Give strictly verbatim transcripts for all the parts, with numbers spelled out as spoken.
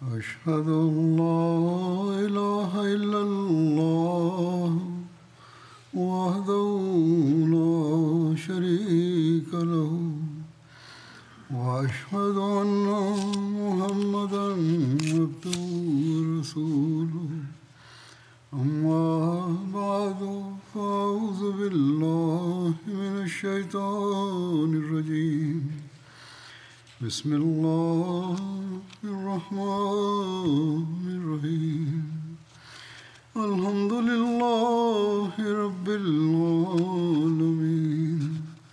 أشهد أن لا إله إلا الله وحده لا شريك له وأشهد أن محمدا عبده ورسوله أما بعد فأعوذ بالله من الشيطان الرجيم بسم الله الرحمن الرحيم الحمد لله رب العالمين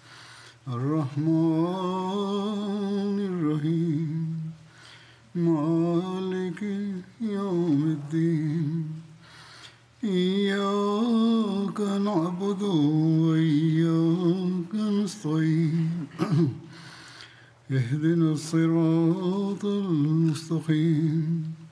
الرحمن الرحيم مالك يوم الدين إياك نعبد وإياك نستعين اهدنا الصراط المستقيم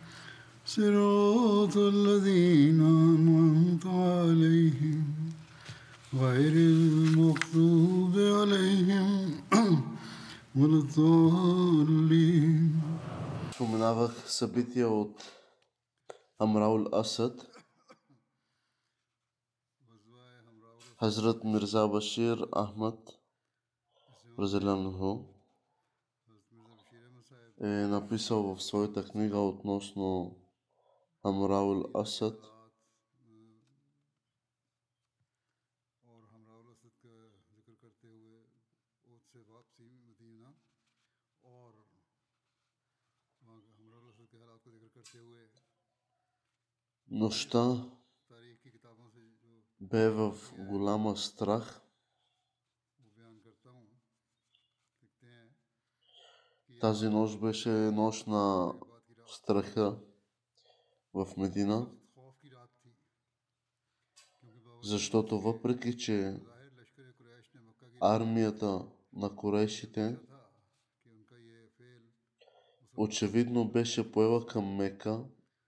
صراط الذين أنعمت عليهم غير المغضوب عليهم ولا الضالين. Споменавах събития от Амраул Асад. Хазрат Мирза Башир Ахмад Разелянху е написал в своята книга относно Амраул Асад, нощта бе в голяма страх. Тази нощ беше нощ на страха в Медина, защото въпреки че армията на курейшите очевидно беше поела към Мека,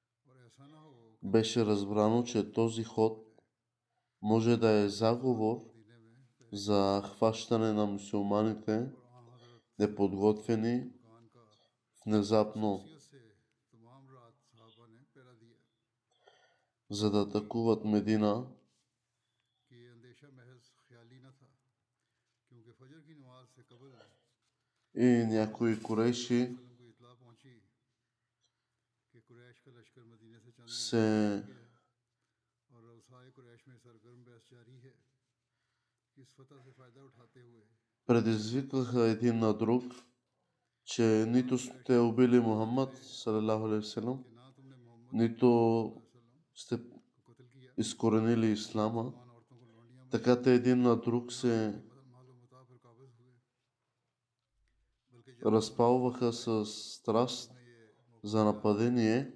беше разбрано, че този ход може да е заговор за хващане на мюсюлманите, неподготвени, внезапно, за да атакуват Медина. И някои курейши се предизвикаха един на друг, че нито сте убили Мухаммад, салалаху алейхи ва салям, нито сте изкоренили ислама. Така те един на друг се разпалваха с страст за нападение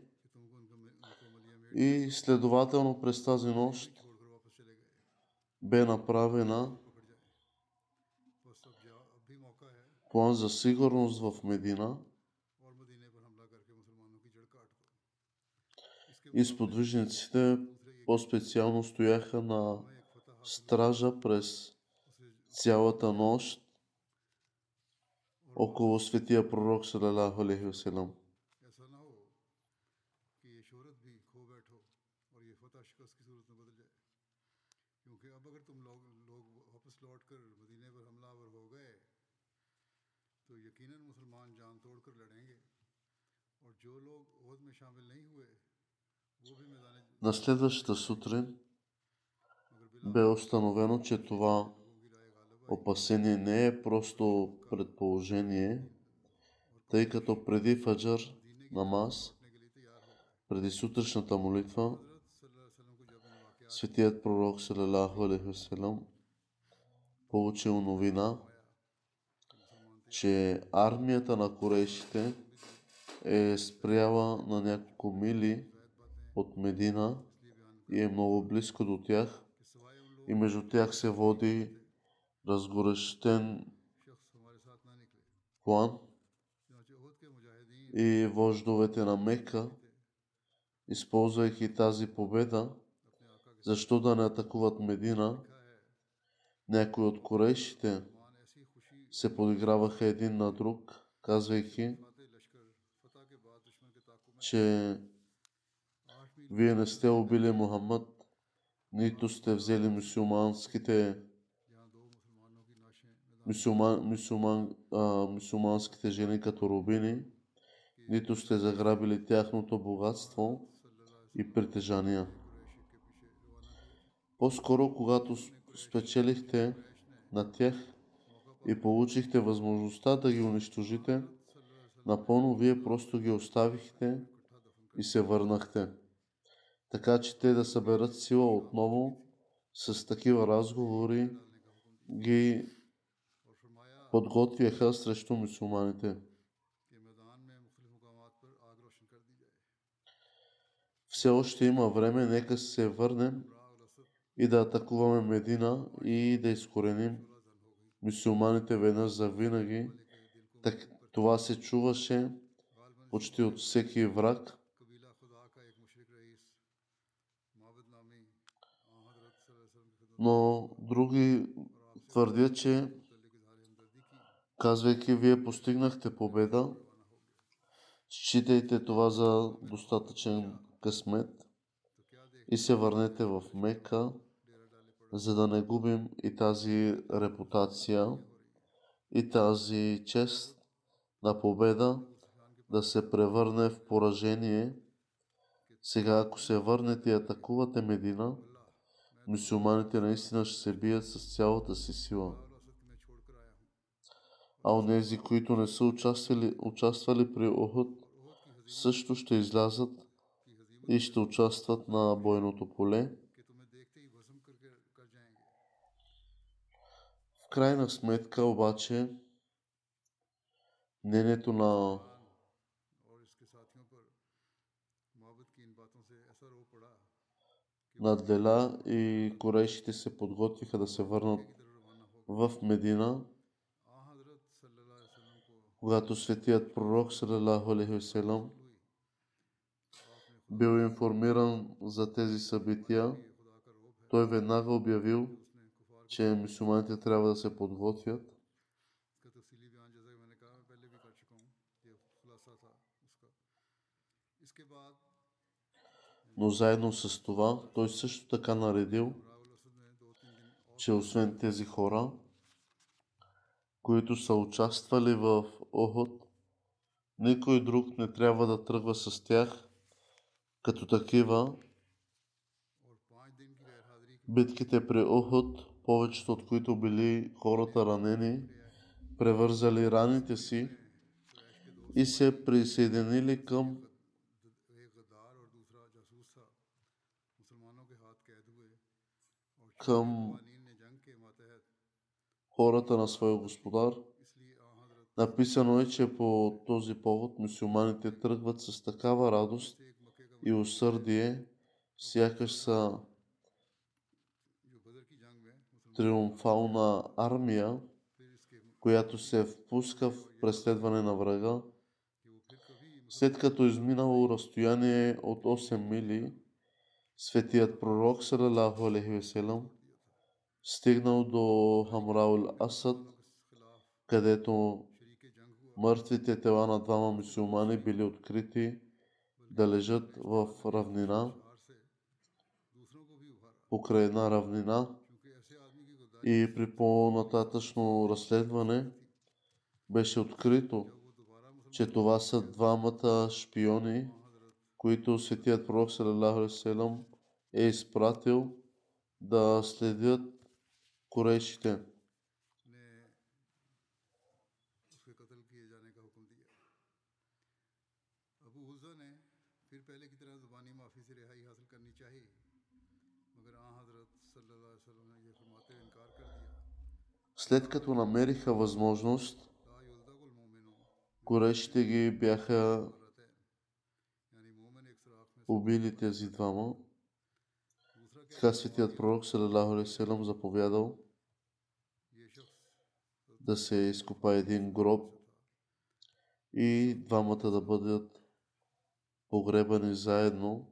и следователно през тази нощ бе направена план за сигурност в Медина и сподвижниците по-специално стояха на стража през цялата нощ около светия пророк салалаху алейхи ва салям. На следващата сутрин бе установено, че това опасение не е просто предположение, тъй като преди фаджар намаз, преди сутрешната молитва, светият пророк салалаху алейхи ва салям получил новина, че армията на курейшите е спряла на няколко мили от Медина и е много близко до тях, и между тях се води разгорещен план и вождовете на Мека, използвайки тази победа, защо да не атакуват Медина, някои от курейшите се подиграваха един на друг, казвайки, че вие не сте убили Мухаммад, нито сте взели мюсюлманските мюсюлман, мюсюлман, а, мюсюлманските жени като рубини, нито сте заграбили тяхното богатство и притежания. По-скоро, когато спечелихте на тях и получихте възможността да ги унищожите, напълно вие просто ги оставихте и се върнахте. Така че те да съберат сила отново, с такива разговори ги подготвяха срещу мюсюлманите. Все още има време, нека се върнем и да атакуваме Медина и да изкореним мюсюлманите веднъж за винаги. Так, това се чуваше почти от всеки враг. Но други твърдят, че казвайки, вие постигнахте победа, считайте това за достатъчен късмет и се върнете в Мека, за да не губим и тази репутация и тази чест на победа да се превърне в поражение. Сега, ако се върнете и атакувате Медина, мюсюлманите наистина ще се бият с цялата си сила. А онези, които не са участвали, участвали при Охуд, също ще излязат и ще участват на бойното поле. В крайна сметка обаче мнението на надделя и корейшите се подготвиха да се върнат в Медина, когато светият пророк салалаху алейхи ва салям бил информиран за тези събития, той веднага обявил, че мюсюлманите трябва да се подготвят. Но заедно с това, той също така наредил, че освен тези хора, които са участвали в Охуд, никой друг не трябва да тръгва с тях като такива. Битките при Охуд, повечето от които били хората ранени, превързали раните си и се присъединили към към хората на своя господар. Написано е, че по този повод мюсюлманите тръгват с такава радост и усърдие, сякаш са триумфална армия, която се впуска в преследване на врага. След като изминало разстояние от осем мили, светият пророк салалаху алейхи ва салям стигнал до Хамраул Асад, където мъртвите тела на двама мюсюлмани били открити да лежат в равнина, покрай една равнина, и при по-нататъчно разследване беше открито, че това са двамата шпиони, които светият пророк салалаху алейхи ва салям е изпратил да следят корейшите. След като намериха възможност, корейшите ги бяха убили тези двама. Така светият пророк салалаху алейхи ва салям заповядал да се изкопа един гроб и двамата да бъдат погребани заедно.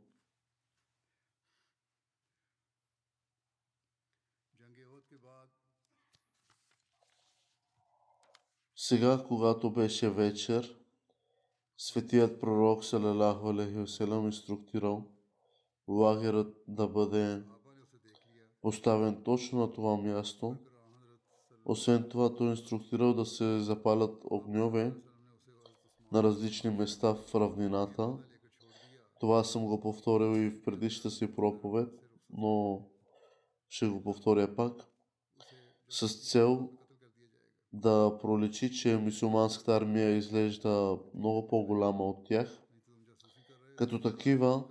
Сега, когато беше вечер, Светият пророк салалаху алейхи васелам инструктирал лагерът да бъде поставен точно на това място. Освен това, той инструктирал да се запалят огньове на различни места в равнината. Това съм го повторил и в предишната си проповед, но ще го повторя пак, с цел да проличи, че мюсюлманската армия изглежда много по-голяма от тях. Като такива,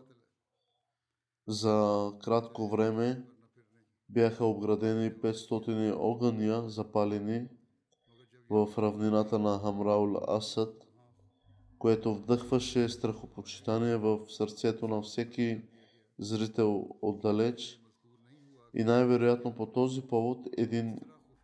за кратко време бяха обградени петстотин огъня, запалени в равнината на Хамраул Асад, което вдъхваше страхопочитание в сърцето на всеки зрител отдалеч. И най-вероятно по този повод един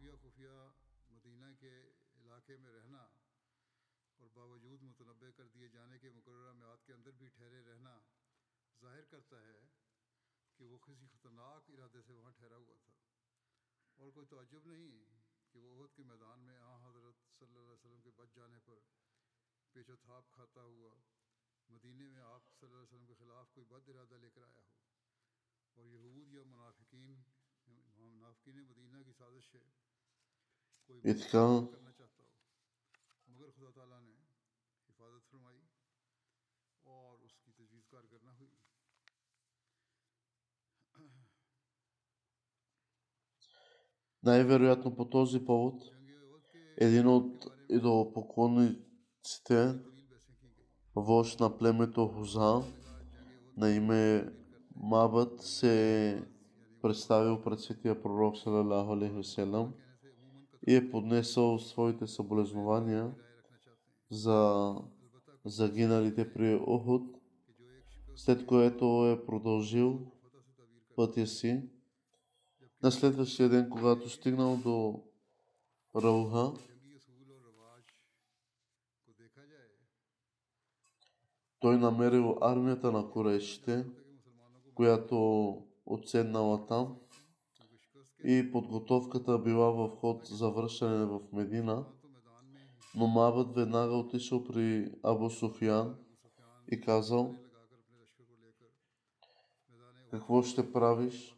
и така най-вероятно по този повод един от идолопоклонниците, вожд на племето Хуза, на име Мабът, се е представил пред светия пророк салалаху алейхи васелам и е поднесъл своите съболезнования за загиналите при Ухуд, след което е продължил пътя си. На следващия ден, когато стигнал до Рауха, той намерил армията на курейшите, която отседнала там, и подготовката била в ход за връщане в Медина, но Мабът веднага отишъл при Абу Суфиян и казал: какво ще правиш?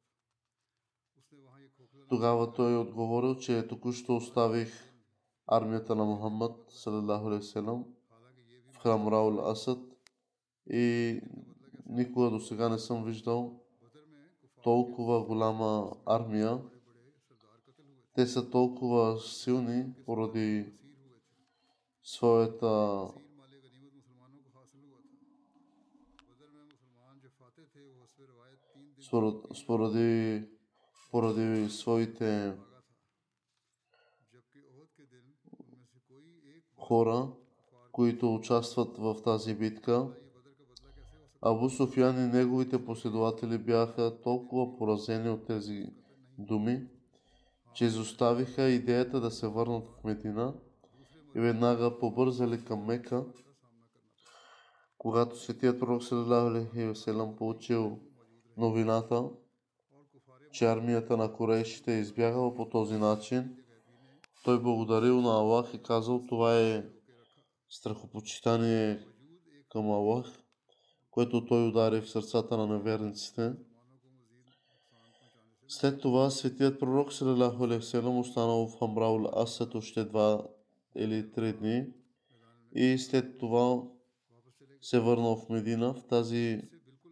Тогава той отговорил, че току-що оставих армията на Мухаммад салалаху алейхи васелам в Хамраул Асад и никога до сега не съм виждал толкова голяма армия. Те са толкова силни поради своята споради, поради своите хора, които участват в тази битка. Абу Суфиян и неговите последователи бяха толкова поразени от тези думи, че изоставиха идеята да се върнат в Медина и веднага побързали към Мека. Когато светият пророк салалаху алейхи васелам получил новината, че армията на курейшите е избягала по този начин, той благодарил на Аллах и казал: това е страхопочитание към Аллах, което той удари в сърцата на неверниците. След това светият пророк салалаху алейхи васелам останал в Хамраул Асад още два или три дни и след това се върнал в Медина. В тази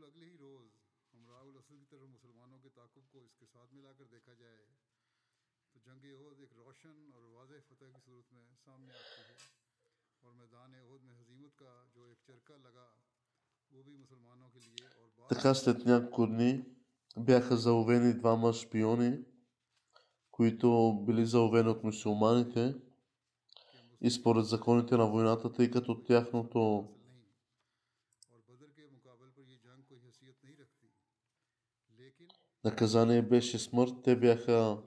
така след няколко дни бяха заловени двама шпиони, които били заловени от мюсюлманите, и според законите на войната, тъй като тяхното наказание беше смърт, те бяха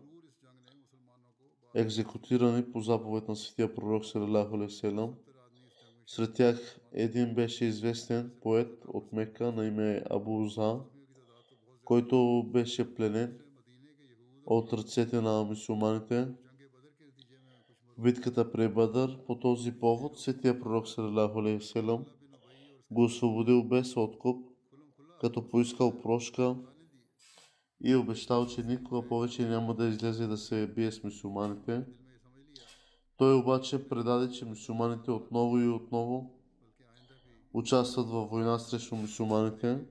екзекутирани по заповед на светия пророк салалаху алейхи васелам. Сред тях един беше известен поет от Мека на име Абу Уза, който беше пленен от ръцете на мюсюлманите. битката при Бадър. По този повод светия пророк салалаху алейхи ва салям го освободил без откуп, като поискал прошка и обещал, че никога повече няма да излезе да се бие с мюсюлманите. Той обаче предаде, че мюсюлманите отново и отново участват във война срещу мюсюлманите.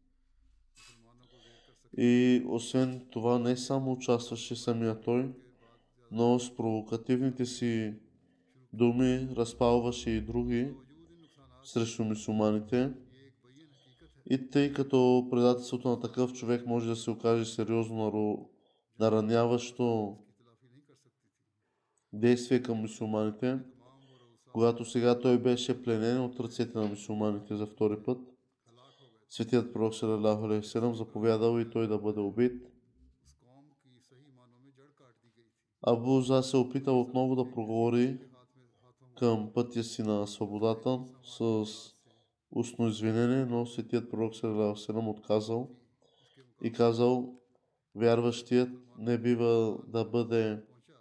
И освен това не само участваше самия той, но с провокативните си думи разпалваше и други срещу мюсюлманите. И тъй като предателството на такъв човек може да се окаже сериозно нараняващо действие към мюсюлманите, когато сега той беше пленен от ръцете на мюсюлманите за втори път, светият пророк салалаху алейхи ва салям заповядал и той да бъде убит. Абу За се опитал отново да проговори към пътя си на свободата с устно извинение, но светият пророк салалаху алейхи ва салям отказал и казал: вярващият не бива да бъде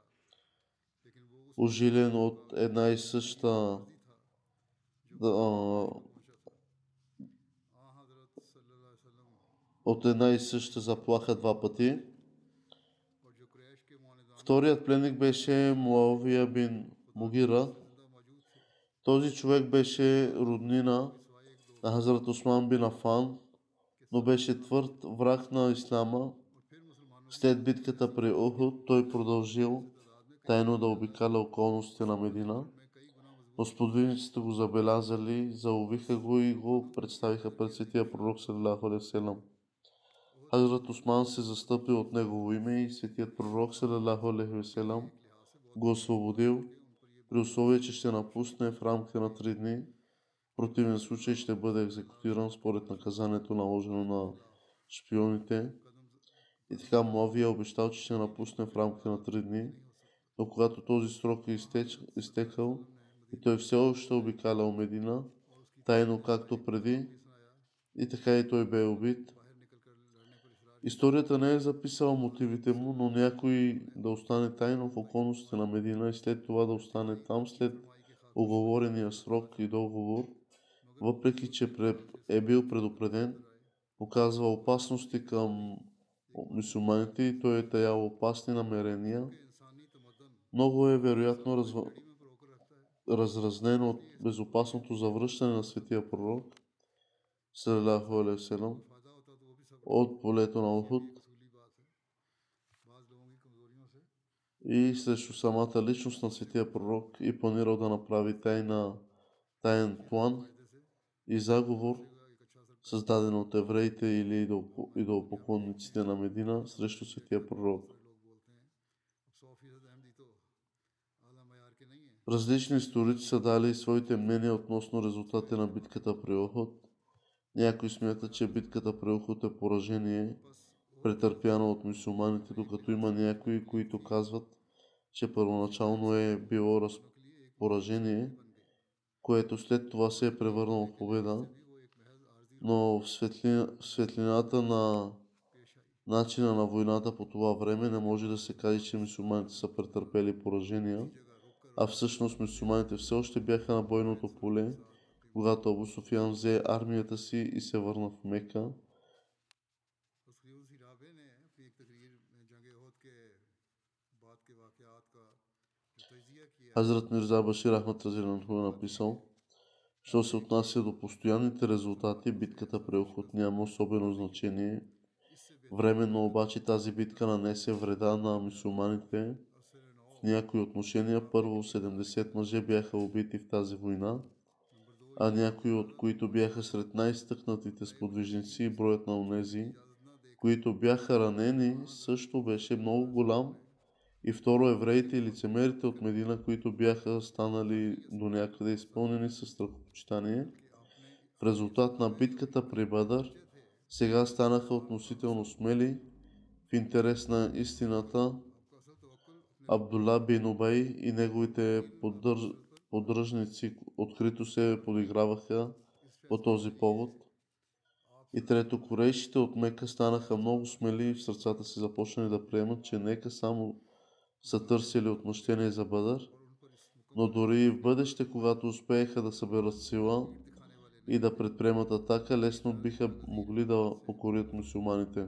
ужилен от една и съща да, от една и съща заплаха два пъти. Вторият пленник беше Муавия бин Мугира. Този човек беше роднина на Хазрат Усман бин Афан, но беше твърд враг на ислама. След битката при Ухуд той продължил тайно да обикаля околностите на Медина, но сподвижниците го забелязали, заловиха го и го представиха пред светия пророк салалаху алейхи ва салям. Хазрат Усман се застъпи от негово име и светият пророк салалаху алейхи ва салям го освободил, при условие, че ще напусне в рамките на три дни. В противен случай ще бъде екзекутиран според наказанието, наложено на шпионите. И така Муавия обещал, че ще напусне в рамките на три дни, но когато този срок е изтеч, изтекал и той все още обикалял Медина, тайно както преди, и така и той бе убит. Историята не е записала мотивите му, но някой да остане тайно в околностите на Медина и след това да остане там след уговорения срок и договор, въпреки че е бил предупреден, показва опасности към мюсюлманите и той е таял опасни намерения. Много е вероятно разв... разразнено от безопасното завръщане на светия пророк салалаху алейхи ва салям от полето на Ухуд и срещу самата личност на светия пророк и планирал да направи тайна, таен план и заговор, създаден от евреите или идолопоклонниците на Медина срещу светия пророк. Различни историци са дали своите мнения относно резултатите на битката при Ухуд. Някои смятат, че битката при Ухуд е поражение, претърпяно от мюсюлманите, докато има някои, които казват, че първоначално е било поражение, което след това се е превърнало в победа. Но в, светлина, в светлината на начина на войната по това време не може да се каже, че мюсюлманите са претърпели поражения, а всъщност мюсюлманите все още бяха на бойното поле, когато Абу Суфиян взе армията си и се върна в Мека. Хазрат Мирза Башир Ахмад разияллаху анху е написал: що се отнася до постоянните резултати, битката при Ухуд няма особено значение. Временно обаче тази битка нанесе вреда на мюсюлманите. В някои отношения първо седемдесет мъже бяха убити в тази война, а някои от които бяха сред най-стъкнатите сподвижници, броят на онези, които бяха ранени, също беше много голям. И второ, евреите и лицемерите от Медина, които бяха станали до някъде изпълнени със страхопочитание, в резултат на битката при Бадър, сега станаха относително смели в интерес на истината. Абдулла бин Убай и неговите поддърж... поддръжници открито се подиграваха по този повод. И трето, корейшите от Мека станаха много смели и в сърцата си започнали да приемат, че нека само са търсили отмъщение за Бадър Но дори и в бъдеще, когато успееха да съберат сила и да предприемат атака, лесно биха могли да покорят мюсюлманите.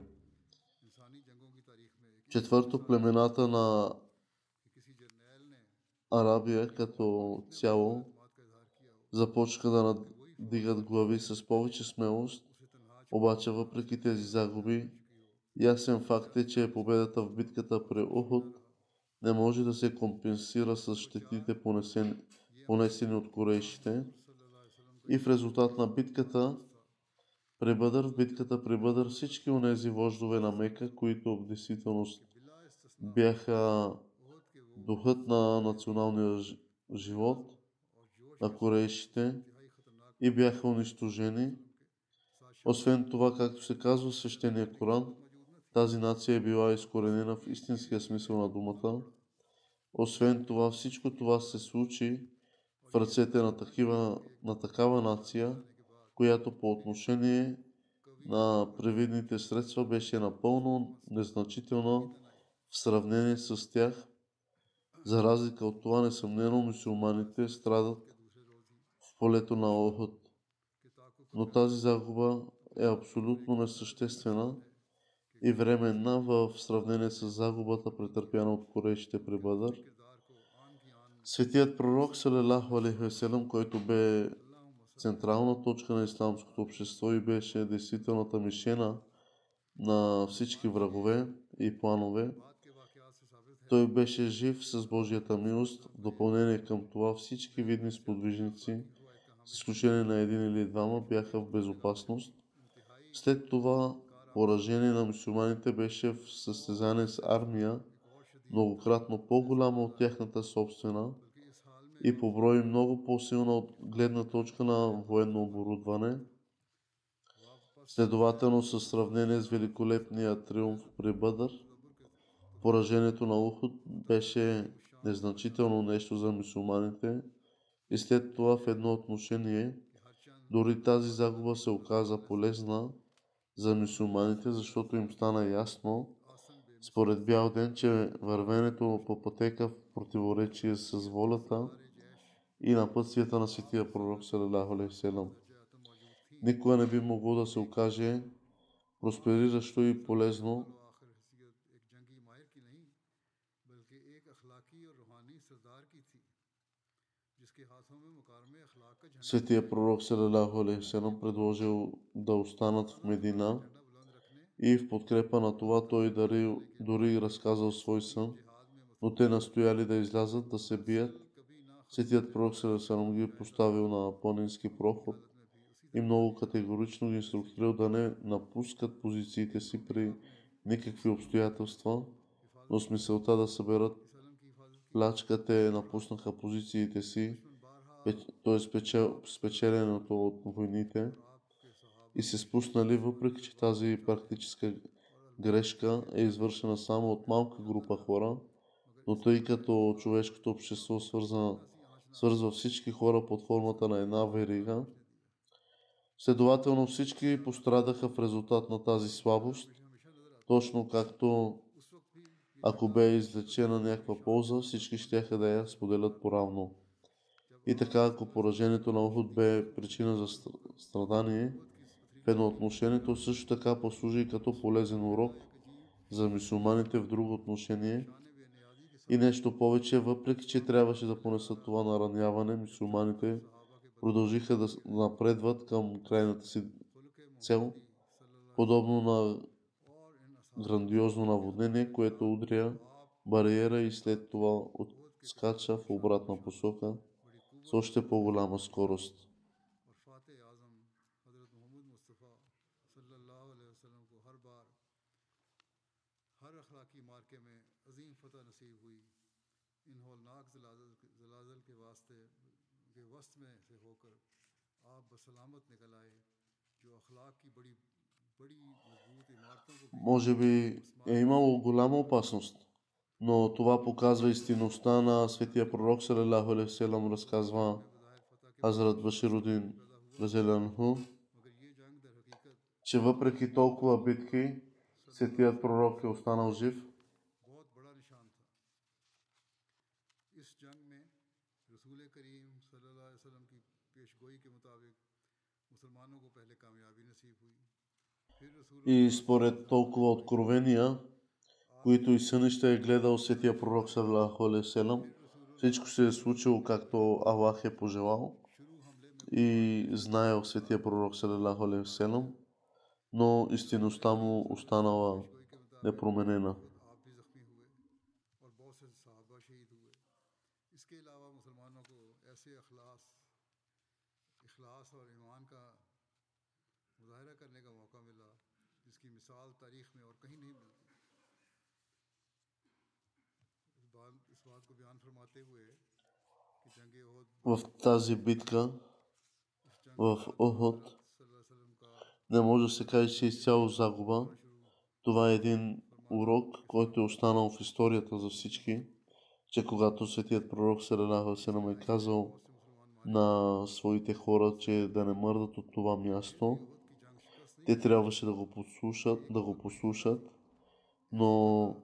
Четвърто, племената на Арабия като цяло започнаха да надигат глави с повече смелост, обаче въпреки тези загуби, ясен факт е, че победата в битката при Ухуд не може да се компенсира с щетите понесени, понесени от корейшите. И в резултат на битката при Бъдър, в битката при Бъдър всички онези вождове на Мека, които в действителност бяха духът на националния живот на корейшите и бяха унищожени. Освен това, както се казва в свещения Коран, тази нация е била изкоренена в истинския смисъл на думата. Освен това, всичко това се случи в ръцете на, такива, на такава нация, която по отношение на привидните средства беше напълно незначителна в сравнение с тях. За разлика от това, несъмнено, мюсюлманите страдат в полето на Охот. Но тази загуба е абсолютно несъществена и временна в сравнение с загубата, претърпяна от корейшите при Бъдър. Светият пророк, салалаху алейхи ва салям, който бе централна точка на исламското общество и беше действителната мишена на всички врагове и планове, той беше жив с Божията милост. В допълнение към това, всички видни сподвижници, с изключение на един или двама, бяха в безопасност. След това поражение на мюсюлманите беше в състезание с армия, многократно по-голяма от тяхната собствена и по брой много по-силна от гледна точка на военно оборудване. Следователно, със сравнение с великолепния триумф при Бъдър, поражението на Ухуд беше незначително нещо за мюсюлманите и след това в едно отношение дори тази загуба се оказа полезна за мюсюлманите, защото им стана ясно според бял ден, че вървенето по пътека в противоречие с волята и напътствията на светия пророк салалаху алейхи ва салям никога не би могло да се окаже проспериращо и полезно. Светия пророк салалаху алейхи ва салям предложил да останат в Медина и в подкрепа на това той дари, дори разказал свой сън, но те настояли да излязат да се бият. Светият пророк салалаху алейхи ва салям ги поставил на планински проход и много категорично ги инструктирал да не напускат позициите си при никакви обстоятелства, но с мисълта да съберат плячка те напуснаха позициите си, т.е. спечеленото от войните и се спуснали, въпреки че тази практическа грешка е извършена само от малка група хора, но тъй като човешкото общество свърза, свързва всички хора под формата на една верига, следователно всички пострадаха в резултат на тази слабост, точно както ако бе извлечена някаква полза, всички щяха да я споделят поравно. И така, ако поражението на Ухуд бе причина за страдание в едно отношение, то също така послужи и като полезен урок за мюсюлманите в друго отношение. И нещо повече, въпреки че трябваше да понесат това нараняване, мюсюлманите продължиха да напредват към крайната си цел, подобно на грандиозно наводнение, което удря бариера и след това отскача в обратна посока с още по-голяма скорост. Може би е имало голяма опасност, но това показва истинността на светия пророк салалаху алейхи ва салям, разказва Хазрат Баширудин разияллаху, че въпреки толкова битки, светият пророк е останал жив. И според толкова откровения, които и съни ще е гледал светия пророк саллалаху алейхи ва саллям, всичко се е случило както Аллах е пожелал и знаел светия пророк саллалаху алейхи ва саллям, но истинността му останала непроменена. В тази битка в Охот не може да се каже, че е изцяло загуба. Това е един урок, който е останал в историята за всички, че когато светият пророк саллалаху алейхи ва саллям е казал на своите хора, че да не мърдат от това място, те трябваше да го послушат, да го послушат, но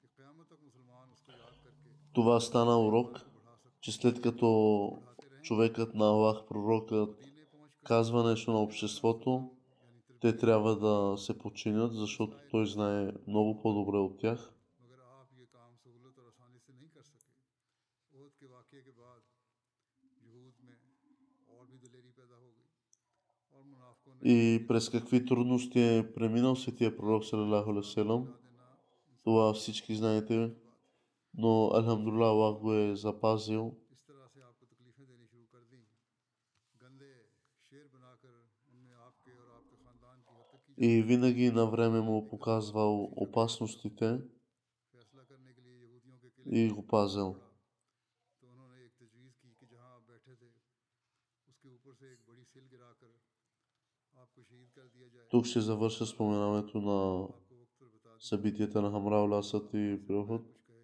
това стана урок, че след като човекът на Аллах, пророкът, казва нещо на обществото, те трябва да се подчинят, защото той знае много по-добре от тях. И през какви трудности е преминал светия пророк саллалаху алейхи ва саллям, това всички знаете, но алхамдулилlah Аллах го е запазил. И винаги на време му показвал опасностите и го пазил. Тук ще завърша споменаването на събитията на Хамра Асад и Ухуд.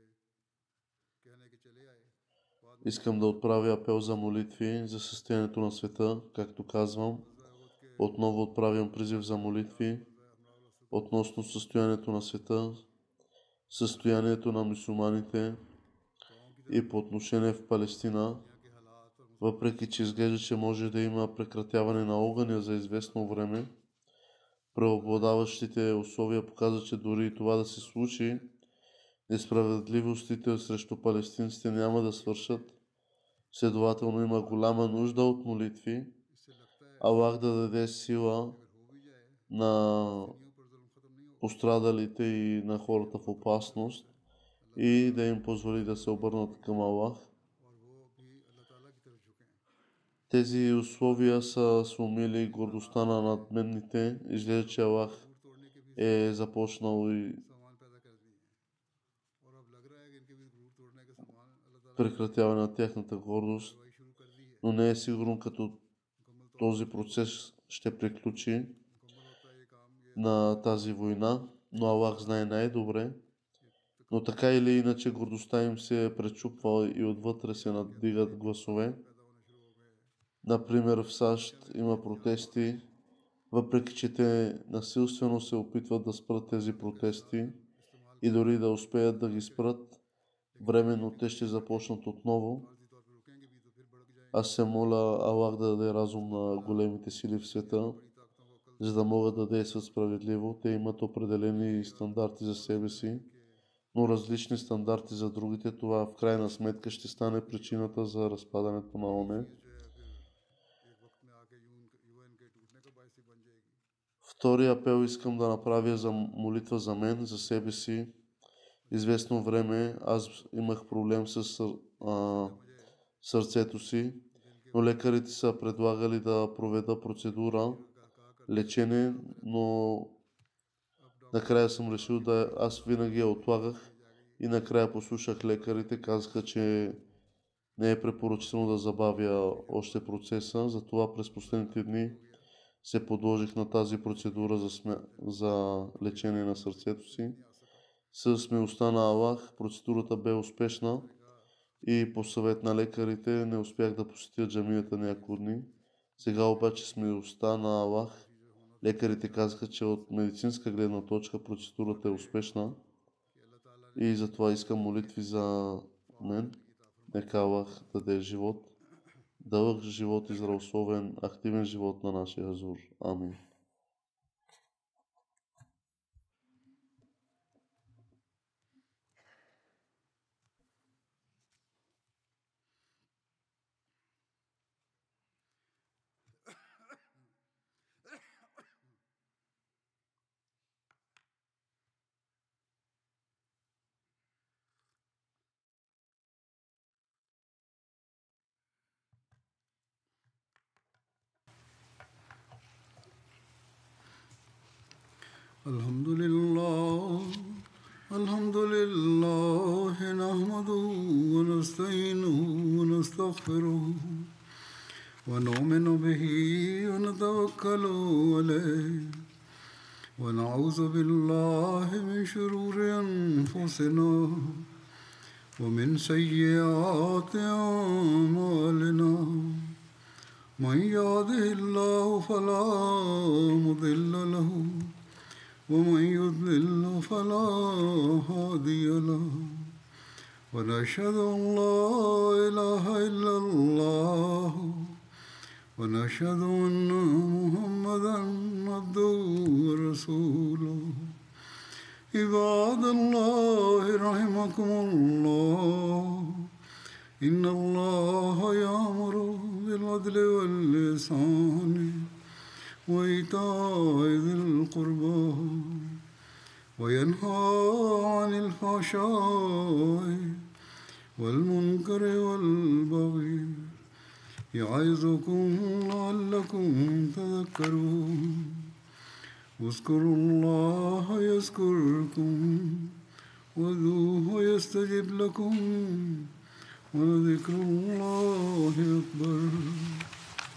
Искам да отправя апел за молитви за състоянието на света, както казвам. Отново отправям призив за молитви относно състоянието на света, състоянието на мюсюлманите и по отношение в Палестина. Въпреки че изглежда, че може да има прекратяване на огъня за известно време, преобладаващите условия показват, че дори и това да се случи, несправедливостите срещу палестинците няма да свършат. Следователно има голяма нужда от молитви. Аллах да даде сила на пострадалите и на хората в опасност и да им позволи да се обърнат към Аллах. Тези условия са сломили гордостта на надменните. Изглежда, че Аллах е започнал и прекратяване на тяхната гордост, но не е сигурно като този процес ще приключи на тази война, но Аллах знае най-добре. Но така или иначе гордостта им се е пречупвала и отвътре се надигат гласове. Например, в САЩ има протести, въпреки че те насилствено се опитват да спрат тези протести и дори да успеят да ги спрат, временно те ще започнат отново. Аз се моля Аллах да даде разум на големите сили в света, за да могат да действат справедливо. Те имат определени стандарти за себе си, но различни стандарти за другите. Това в крайна сметка ще стане причината за разпадането на ООН. Втори апел искам да направя за молитва за мен, за себе си. Известно време аз имах проблем с а, сърцето си, но лекарите са предлагали да проведа процедура, лечение, но накрая съм решил да... Аз винаги я отлагах и накрая послушах лекарите, казаха, че не е препоръчително да забавя още процеса, затова през последните дни се подложих на тази процедура за, смя... за лечение на сърцето си. С милостта на Аллах процедурата бе успешна и по съвет на лекарите не успях да посетя джамията няколко дни. Сега обаче с милостта на Аллах лекарите казаха, че от медицинска гледна точка процедурата е успешна и затова искам молитви за мен. Нека Аллах даде живот дълъг живот и здравословен, активен живот на нашия Хазур. Амин. الحمد لله الحمد لله نحمده ونستعينه ونستغفره ونؤمن به ونتوكل عليه ونعوذ بالله من شرور أنفسنا ومن سيئات أعمالنا من يهده الله فلا مضل له ومن يضلل فلا هادي له ونشهد أن لا إله إلا الله ونشهد أن محمدا عبده ورسوله عباد الله رحمكم الله إن الله يأمر بالعدل والإحسان وإيتاء ذي القربى وينهى عن الفحشاء والمنكر والبغي يعظكم لعلكم تذكرون اذكروا الله يذكركم وادعوه يستجب لكم ولذكر الله أكبر.